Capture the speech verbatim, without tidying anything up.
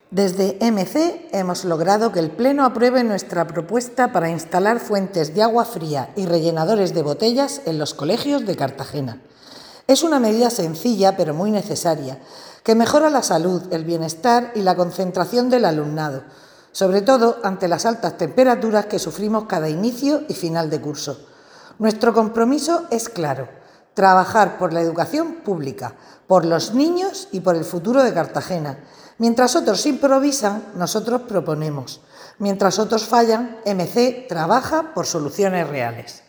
Desde M C hemos logrado que el Pleno apruebe nuestra propuesta para instalar fuentes de agua fría y rellenadores de botellas en los colegios de Cartagena. Es una medida sencilla pero muy necesaria, que mejora la salud, el bienestar y la concentración del alumnado, sobre todo ante las altas temperaturas que sufrimos cada inicio y final de curso. Nuestro compromiso es claro: trabajar por la educación pública, por los niños y por el futuro de Cartagena. Mientras otros improvisan, nosotros proponemos. Mientras otros fallan, M C trabaja por soluciones reales.